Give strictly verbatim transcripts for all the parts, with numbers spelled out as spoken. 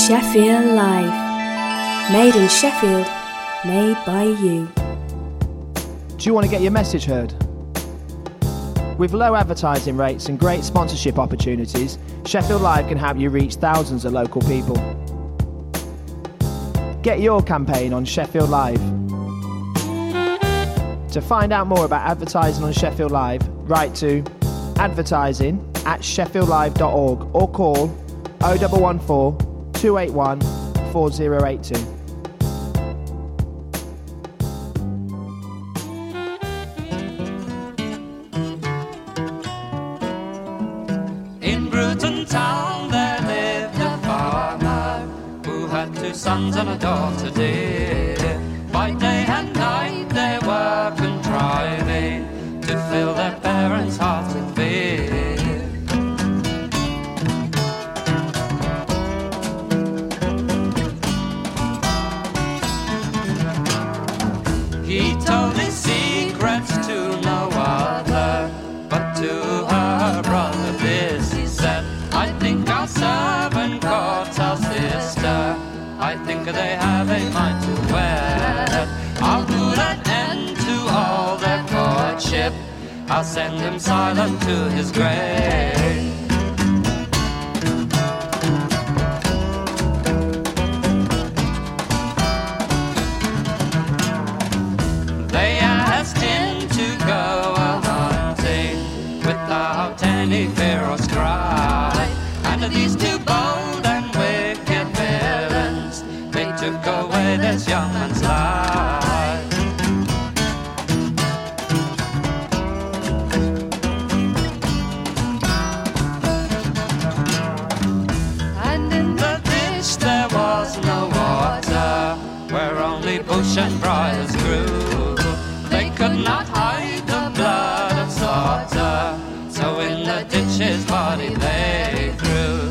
Sheffield Live. Made in Sheffield, made by you. Do you want to get your message heard? With low advertising rates and great sponsorship opportunities, Sheffield Live can help you reach thousands of local people. Get your campaign on Sheffield Live. To find out more about advertising on Sheffield Live, write to advertising at sheffield live dot org or call oh one one four, two eight one, four oh eight two. In Bruton town there lived a farmer who had two sons and a daughter dear. By day and night they were contriving to fill their parents' hearts with fear. He told his secrets to no other, but to her brother this he said, I think our servant caught our sister, I think they have a mind to wed. I'll put an end to all their courtship, I'll send him silent to his grave. They asked him to go a-hunting without any fear or strife, and these two bold and wicked villains, they took away this young man's life. And in the dish there was no water, where only bush and briars grew. They could not hide the blood of slaughter, so in the ditch his body they threw.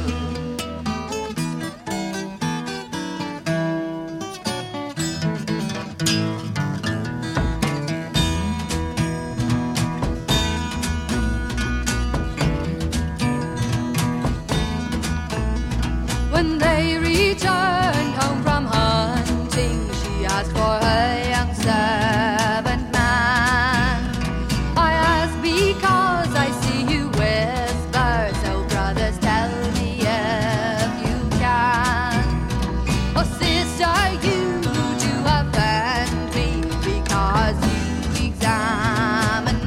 When they returned home from hunting, she asked for her young servant man. I ask because I see you whisper, so brothers tell me if you can. Oh sister, you do offend me because you examine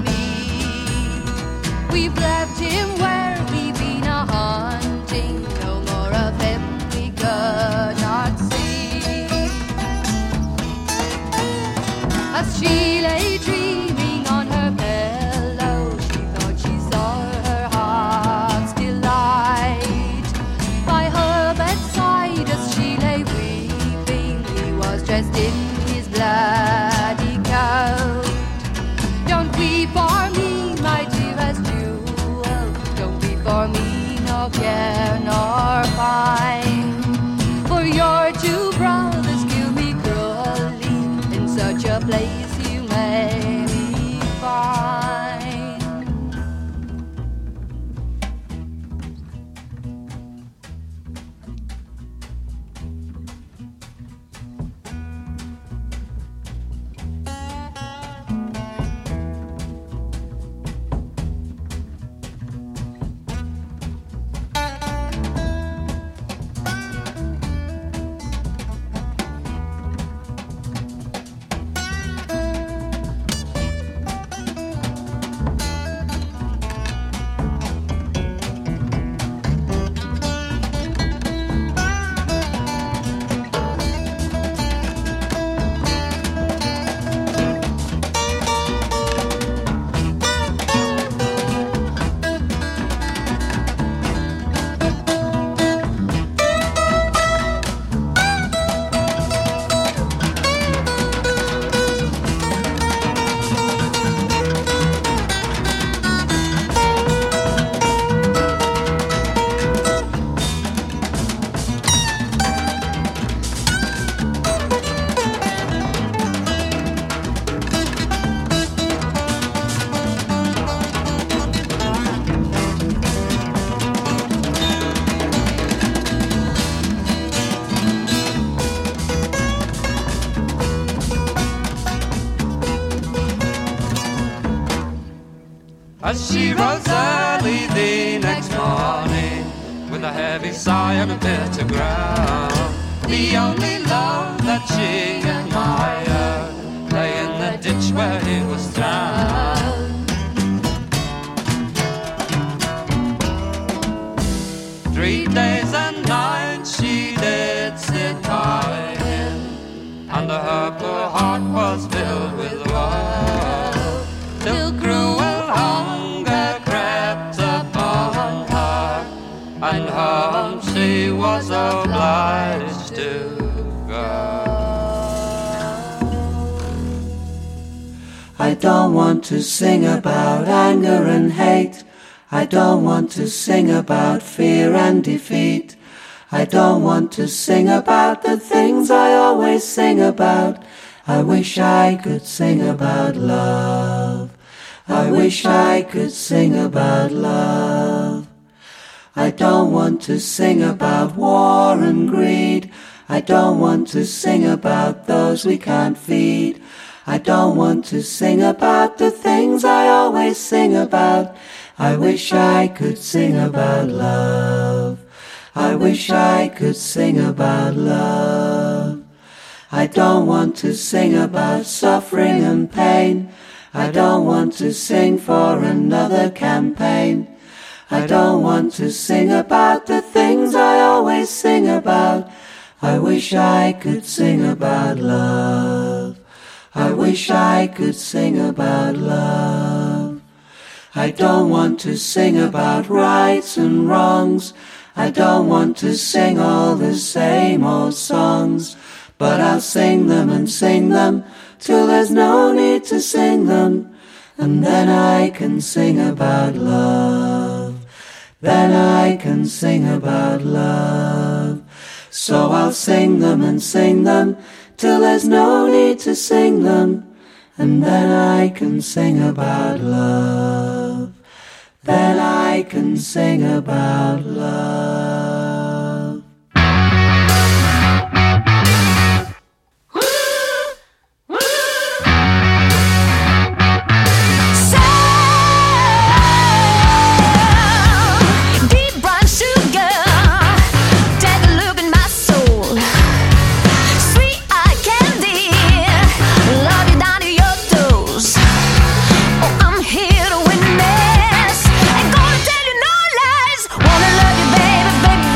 me. We've left him where we've been a hunting, no more of him we as she rose early the next morning with a heavy sigh and a bitter groan. The only love that she admired lay in the ditch where he was drowned. Three days and nights she did sit by him, and her poor heart was filled with woe, till cruel hunger crept upon her, and home she was obliged to go. I don't want to sing about anger and hate. I don't want to sing about fear and defeat. I don't want to sing about the things I always sing about. I wish I could sing about love. I wish I could sing about love. I don't want to sing about war and greed. I don't want to sing about those we can't feed. I don't want to sing about the things I always sing about. I wish I could sing about love. I wish I could sing about love. I don't want to sing about suffering and pain. I don't want to sing for another campaign. I don't want to sing about the things I always sing about. I wish I could sing about love. I wish I could sing about love. I don't want to sing about rights and wrongs. I don't want to sing all the same old songs. But I'll sing them and sing them till there's no need to sing them. And then I can sing about love. Then I can sing about love. So I'll sing them and sing them till there's no need to sing them. And then I can sing about love. Then I can sing about love. Wanna love you, baby, baby.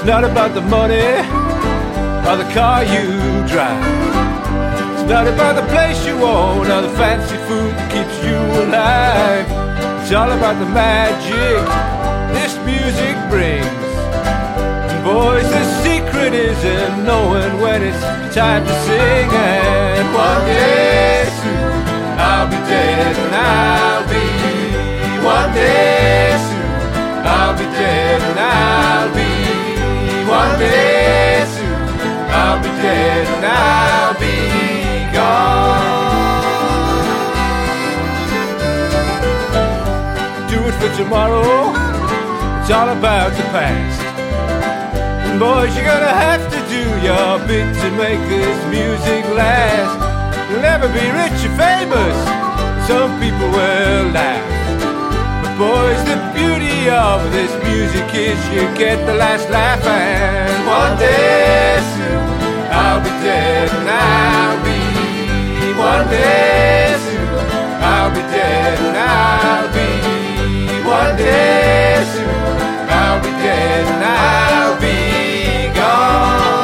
It's not about the money or the car you drive. It's not about the place you own or the fancy food that keeps you alive. It's all about the magic this music brings. And boys, the secret is in knowing when it's time to sing. And one day soon I'll be dead and I'll be. One day soon I'll be dead and I'll be. One day soon I'll be dead and I'll be gone. Do it for tomorrow, it's all about the past. And boys, you're gonna have to do your bit to make this music last. You'll never be rich or famous, some people will laugh. But boys, the beauty of this music is you get the last laugh. And one day soon I'll be dead and I'll be. One day soon I'll be dead and I'll be. One day soon I'll be dead and I'll be gone.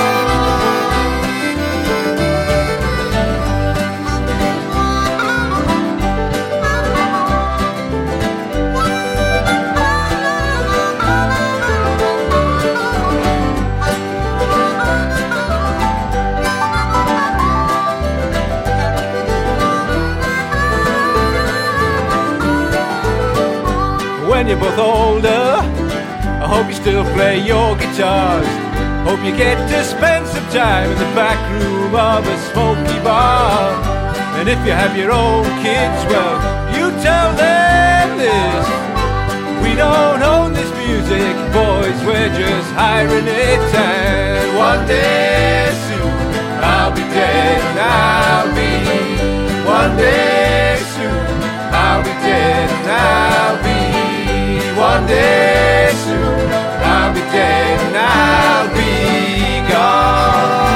When you're both older, I hope you still play your guitars. Hope you get to spend some time in the back room of a smoky bar. And if you have your own kids, well, you tell them this: we don't own this music, boys, we're just hiring it. And one day soon I'll be dead and I'll be. One day soon I'll be dead and I'll be. One day soon I'll be dead and I'll be gone.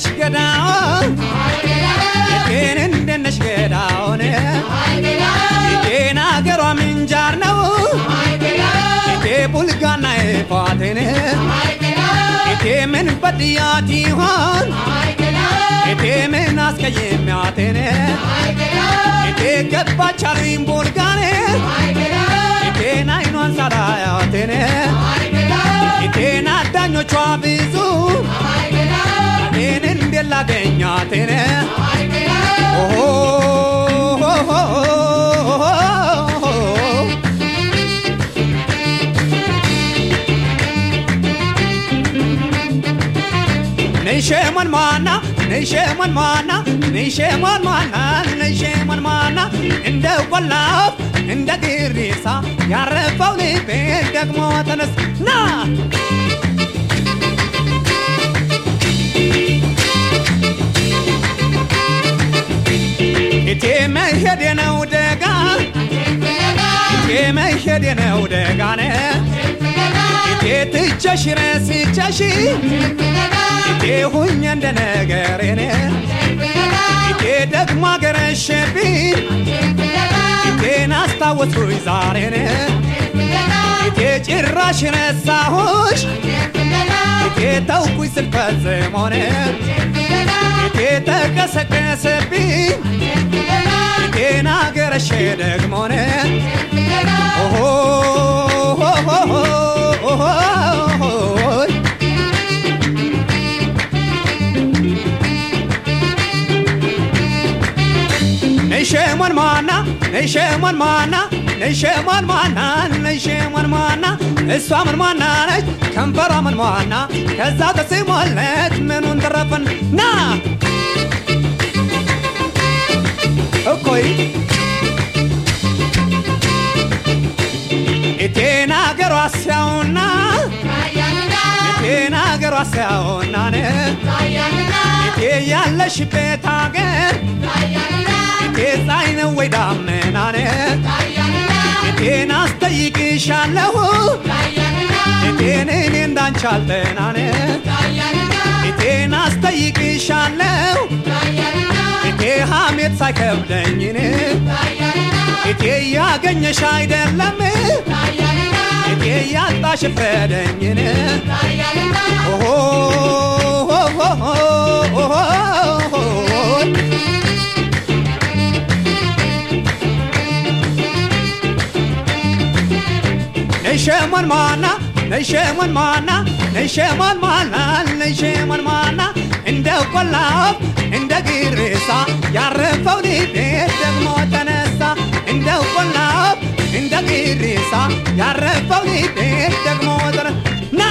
እንደነሽ ገዳው የቴን እንደነሽ ገዳው የቴን አገሯ ምንጃር ነው የቴ ቡልጋና የፋቴን የቴ ምን በድያት ይሆን የቴ ምን አስቀየሚያቴን የቴ ገባች አሉኝ ቡልጋኔ የቴን አይኗን ሳላያቴን የቴን አዳኞቿ ብዙ እኔን እንዴት ላገኛቴን ኦሆ ነይሸመን ማና ነይሸመን ማና ነይሸመን ማና ነይሸመን ማና እንደ ቆላው እንደ ግሪሳ ያረፈው ልቤ ደግሞ ተነስ ና እቴ መሄድ ነው ደጋ እቴ መሄድ ነው ደጋነ እቴ ትቸሽ ረስቸሽ እቴ ሁኝ እንደ ነገሬነ እቴ ደግሞ አገረሸብኝ እቴን አስታወስኩኝ ዛሬነ እቴ ጭራሽ ረሳሁሽ እቴ ተውኩኝ ስልፈጽሞነ እቴ ተቀሰቀሰብኝ እቴን አገረሸ ደግሞነ ኦሆ ነይሸመን ማና ነይሸመን ማና ነይሸመን ማና ነይሸመን ማና እሷ ምን ማና ነች ከንፈሯ ምን ማና ከዛ ተስሞለት ምኑን ተረፈን ና እኮይ እቴን አገሯ ሲያውና እቴን አገሯ ሲያውና እቴ ያለሽበት አገር እቴ ፀሐይ ነው ወይ ዳመና እቴን አስጠይቅሻለሁ እቴን እኔ እንዳንቺ አልጠና እቴን አስጠይቅሻለሁ እቴ ሐሜት ሳይከብደኝ እቴ ያገኘሽ አይደለም እቴ ያጣሽ ፍረደኝ ኦሆ ነይሸመን ማና ነይሸመን ማና ነይሸመን ማና ነይሸመን ማና እንደ ቆላው እንደ ግሪሳ ያረፈው ልቤ ደግሞ ተነሳ እንደ ቆላው እንደ ግሪሳ ያረፈው ልቤ ደግሞ ተነሳ ና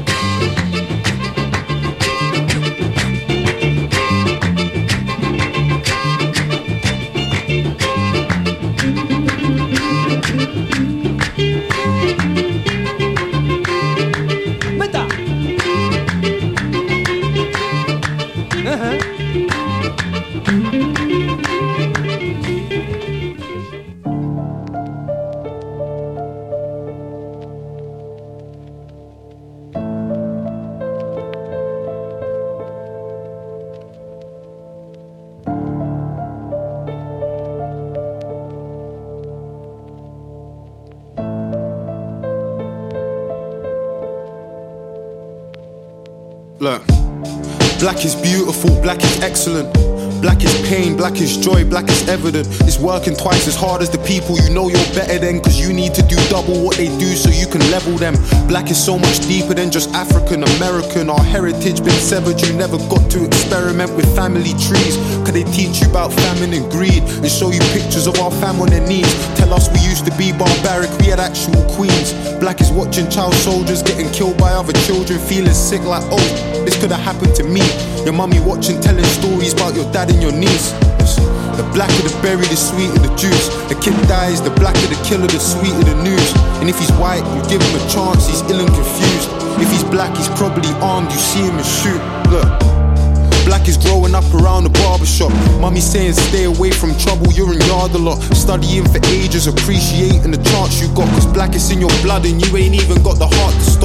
Look, black is beautiful, black is excellent. Black is pain, black is joy, black is evident. It's working twice as hard as the people you know you're better than, cause you need to do double what they do so you can level them. Black is so much deeper than just African American. Our heritage been severed, you never got to experiment with family trees. Cause they teach you about famine and greed and show you pictures of our fam on their knees. Tell us we used to be barbaric, we had actual queens. Black is watching child soldiers getting killed by other children, feeling sick like, oh, this could have happened to me. Your mummy watching, telling stories about your dad and your niece. The blacker the berry, the sweeter the juice. The kid dies, the blacker the killer, the sweeter the news. And if he's white, you give him a chance, he's ill and confused. If he's black, he's probably armed, you see him and shoot. Look, black is growing up around the barbershop. Mummy saying stay away from trouble, you're in yard a lot. Studying for ages, appreciating the chance you got. Cause black is in your blood and you ain't even got the heart to stop.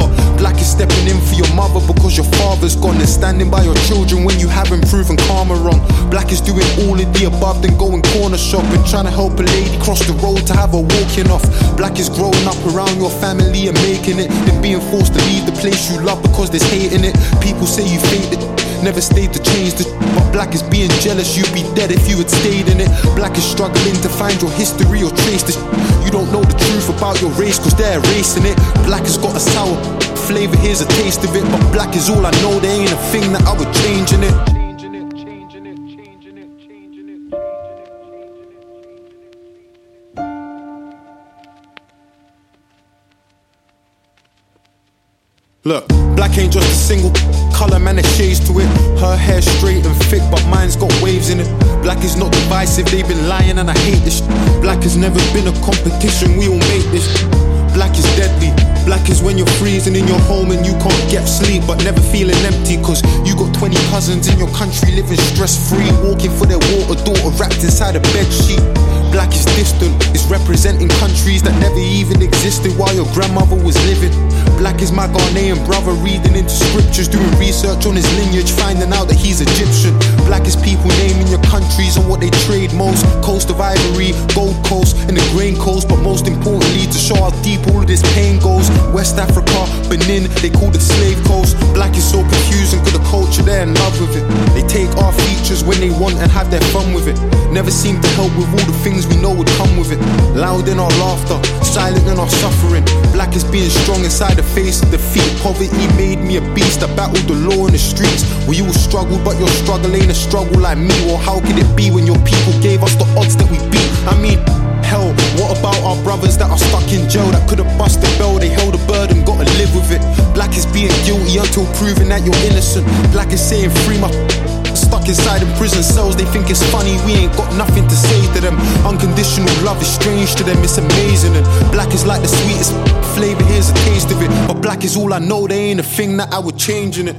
Black is stepping in for your mother because your father's gone, and standing by your children when you haven't proven karma wrong. Black is doing all of the above, then going corner shopping, trying to help a lady cross the road to have her walking off. Black is growing up around your family and making it, then being forced to leave the place you love because there's hate in it. People say you faked it, never stayed to change the, but black is being jealous, you'd be dead if you had stayed in it. Black is struggling to find your history or trace the, you don't know the truth about your race cause they're erasing it. Black has got a sour flavor, here's a taste of it, but black is all I know, there ain't a thing that I would change in it. Look, black ain't just a single colour, man, there's shades to it. Her hair straight and thick, but mine's got waves in it. Black is not divisive, they've been lying and I hate this. Black has never been a competition, we all make this. Black is deadly. Black is when you're freezing in your home and you can't get sleep, but never feeling empty cause you got twenty cousins in your country living stress-free, walking for their water daughter wrapped inside a bed sheet. Black is distant, it's representing countries that never even existed while your grandmother was living. Black is my Ghanaian brother reading into scriptures, doing research on his lineage, finding out that he's Egyptian. Black is people naming your countries and what they trade most. Coast of Ivory, Gold Coast, and the Grain Coast, but most importantly to show how deep all of this pain goes. West Africa, Benin, they call it Slave Coast. Black is so confusing cause the culture, they're in love with it. They take our features when they want and have their fun with it. Never seem to help with all the things we know would come with it. Loud in our laughter, silent in our suffering. Black is being strong inside the face of defeat. Poverty made me a beast, I battled the law in the streets. We all struggle, but your struggle ain't a struggle like me. Or how could it be when your people gave us the odds that we beat? I mean, hell, what about our brothers that are stuck in jail that could have bust the bell? They held a burden, gotta live with it. Black is being guilty until proven that you're innocent. Black is saying free my stuck inside in prison cells. They think it's funny, we ain't got nothing to say to them. Unconditional love is strange to them, it's amazing. And black is like the sweetest flavor, here's a taste of it. But black is all I know, there ain't a thing that I would change in it.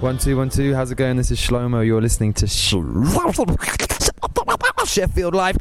One, two, one, two. How's it going? This is Shlomo. You're listening to Sh- Sheffield Live.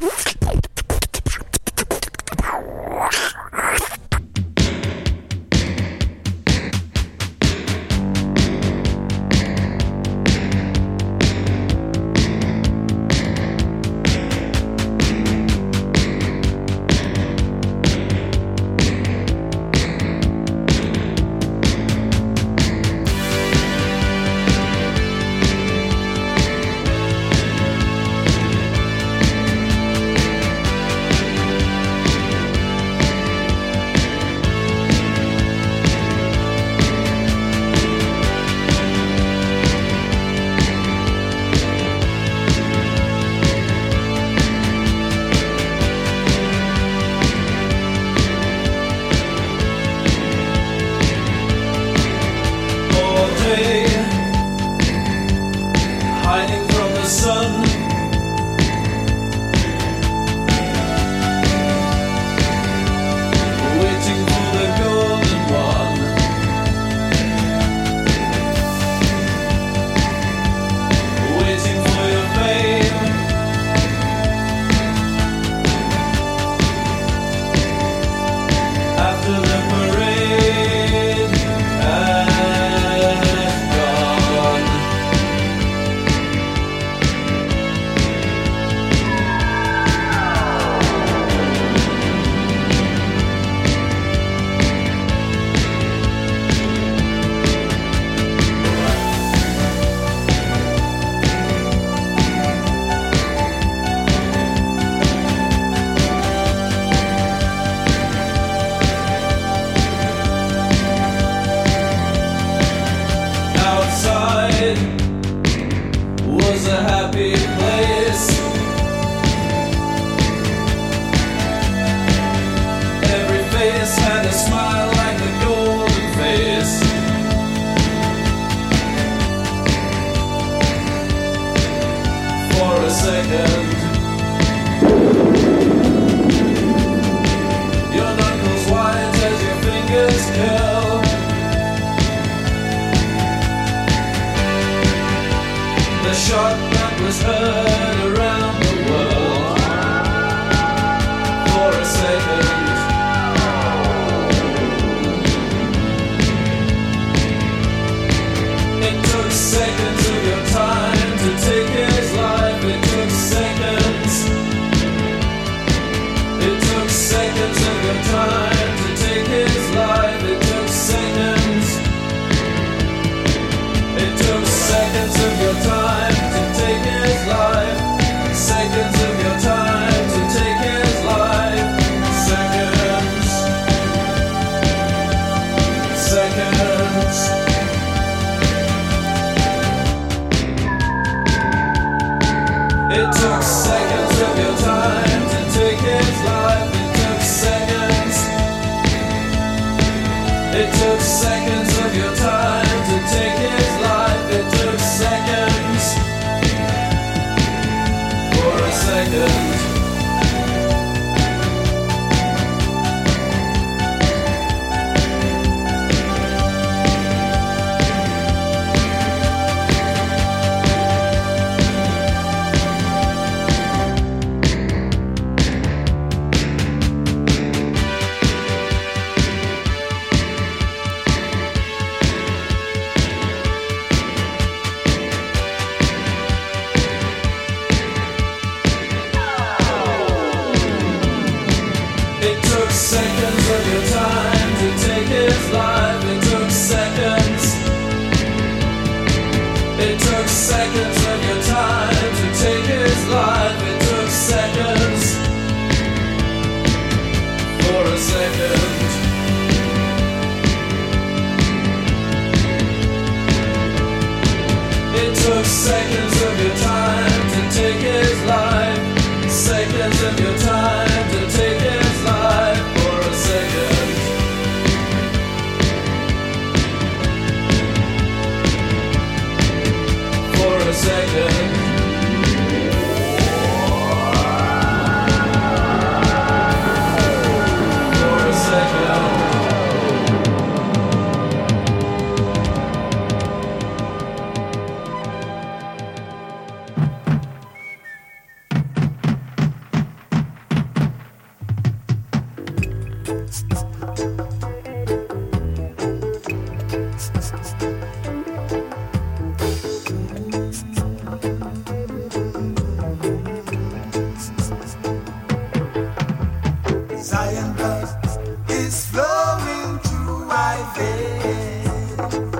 Zion blood is flowing through my veins,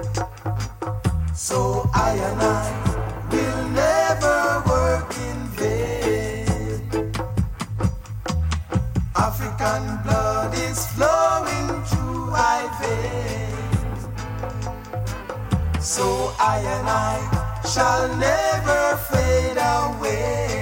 so I and I will never work in vain. African blood is flowing through my veins, so I and I shall never fade away.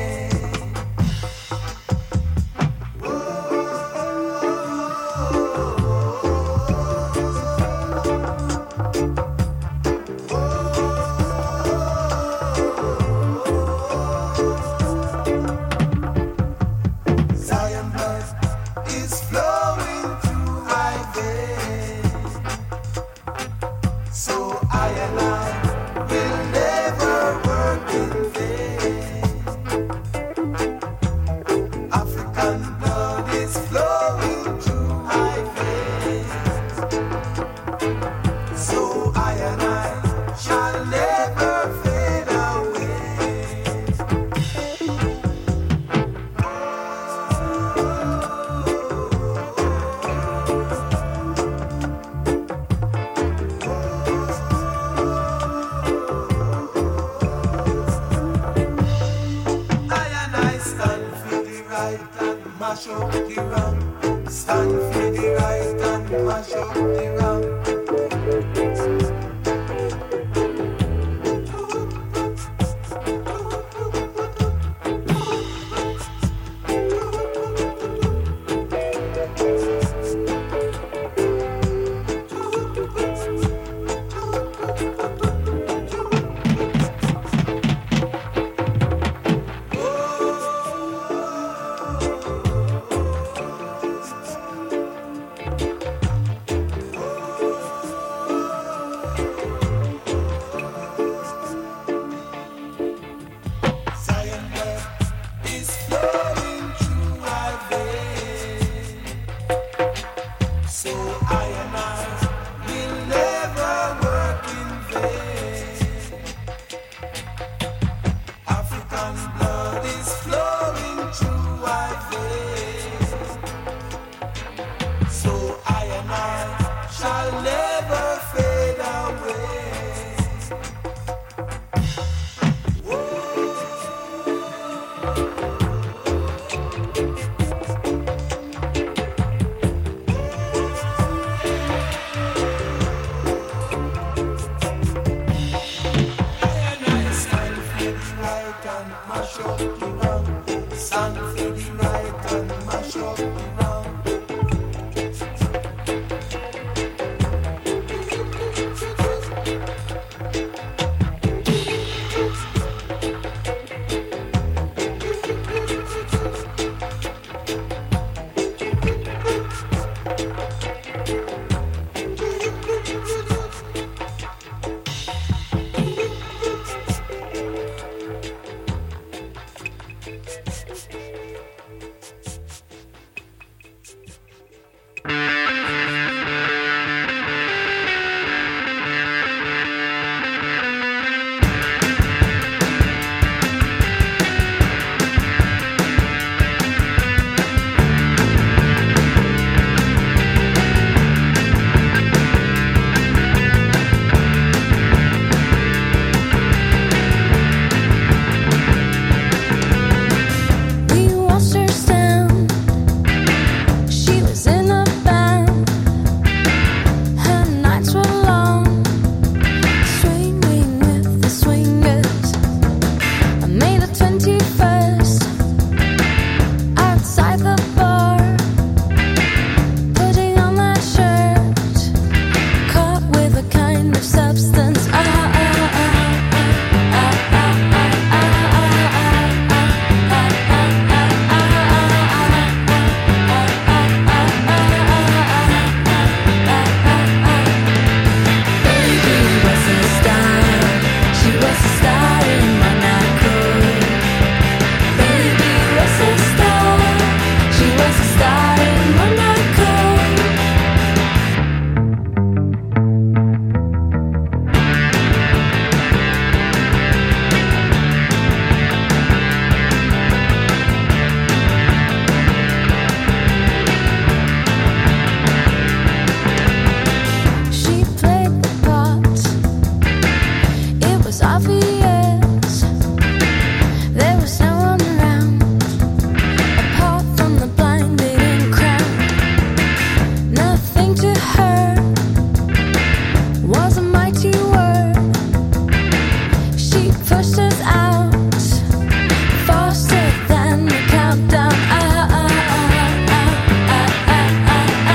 us out faster than the countdown. Ah, ah, ah, ah, ah, ah, ah,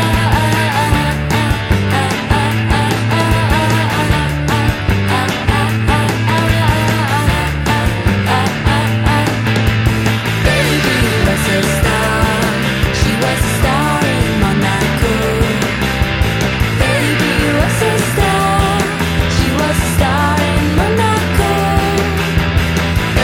baby was a star. She was a star in Monaco. Baby was a star. She was a star in Monaco.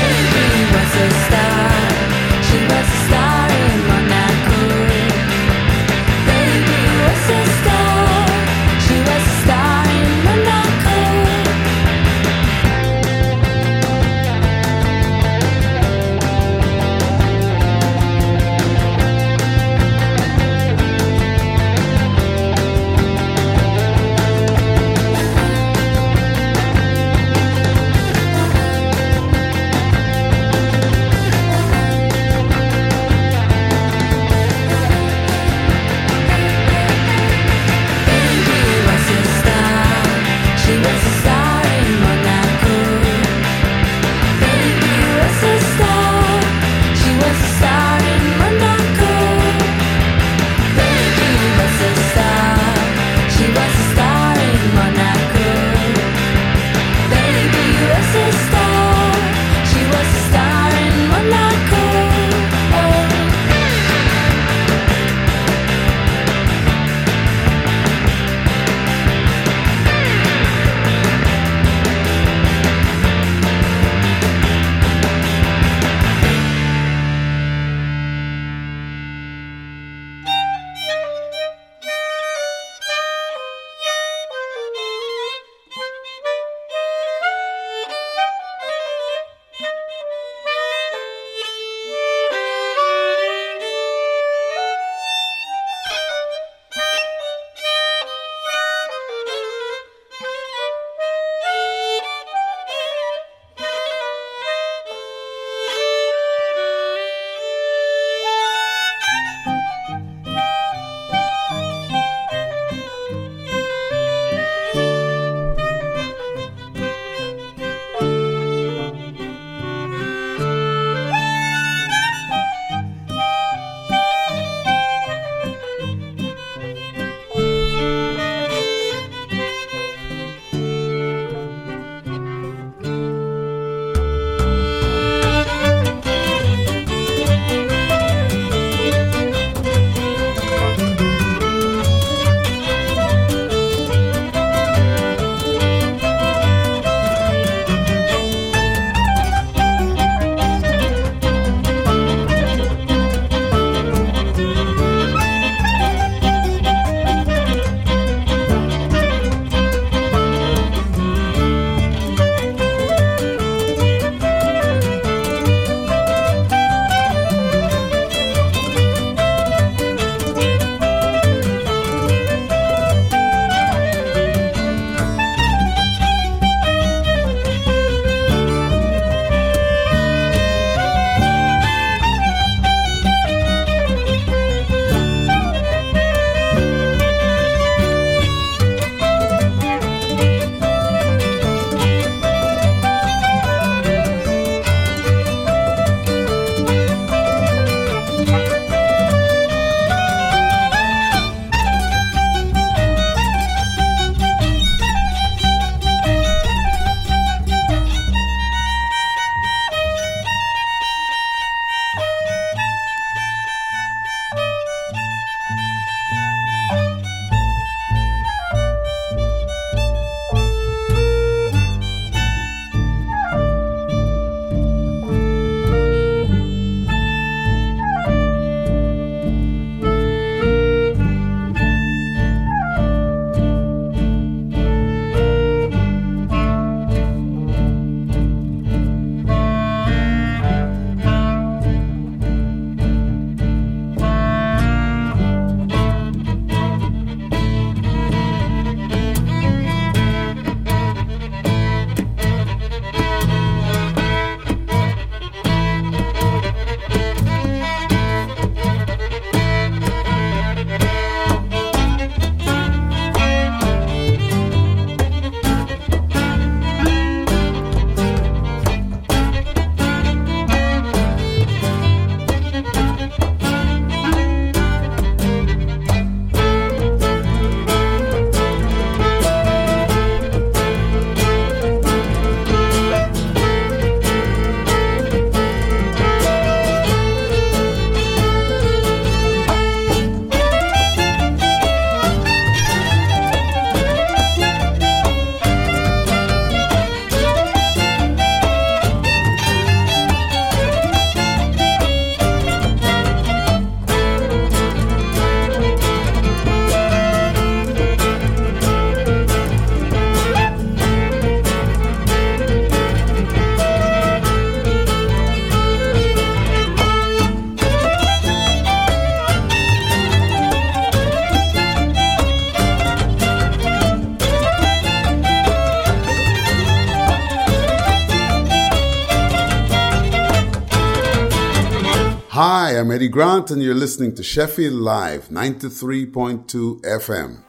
Hi, I'm Eddie Grant, and you're listening to Sheffield Live, ninety-three point two F M.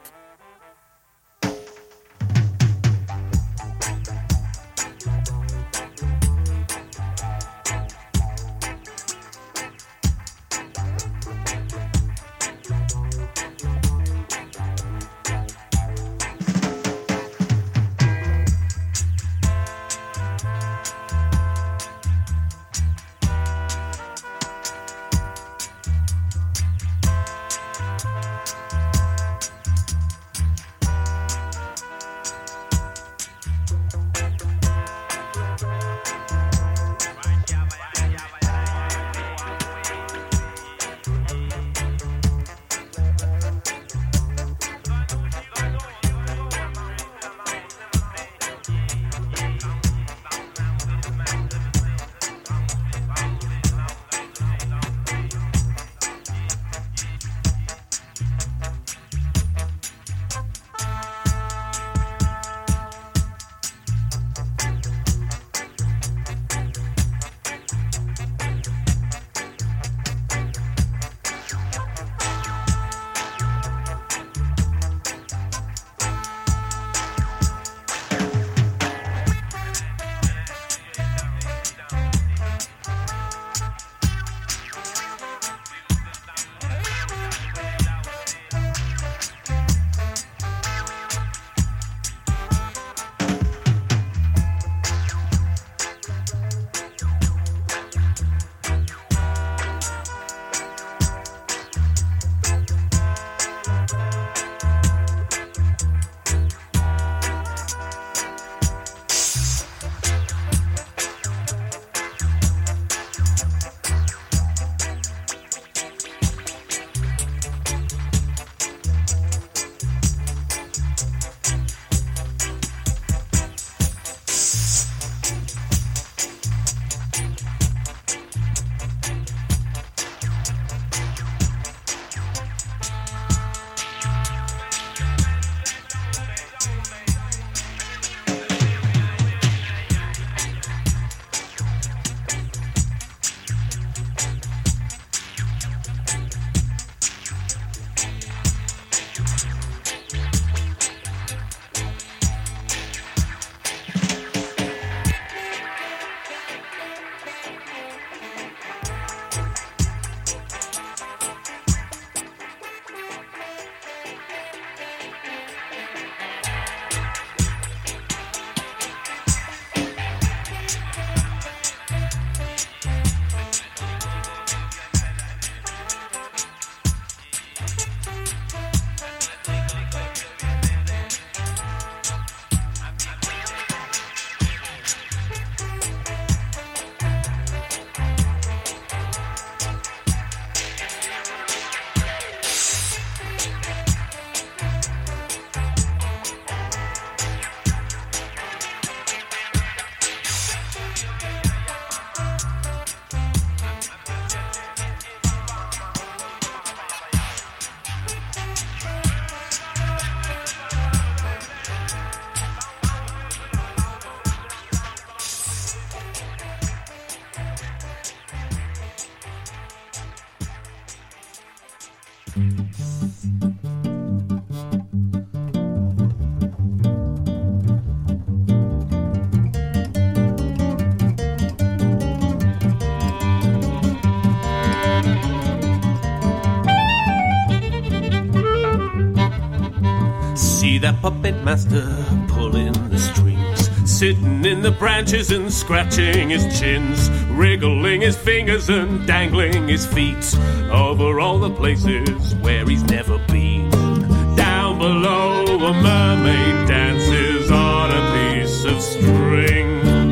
See that puppet master pulling the strings, sitting in the branches and scratching his chins, wriggling his fingers and dangling his feet over all the places where he's never been. Down below, a mermaid dances on a piece of string.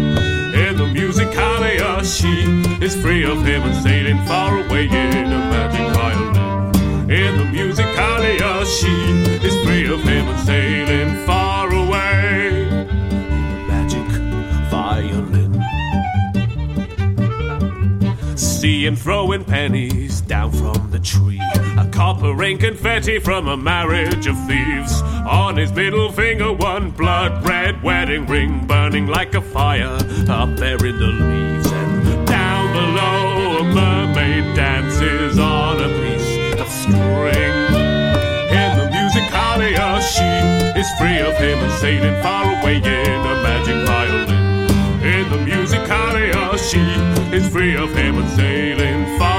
In the musicalia, she is free of him and sailing far away in a magic island. In the musicalia, she is free of him and sailing far away. Magic violin. See him throwing pennies down from the tree, a copper ring confetti from a marriage of thieves. On his middle finger, one blood red wedding ring burning like a fire up there in the leaves. And down below, a mermaid dance him and sailing far away in a magic violin. In the musicalia, she is free of him and sailing far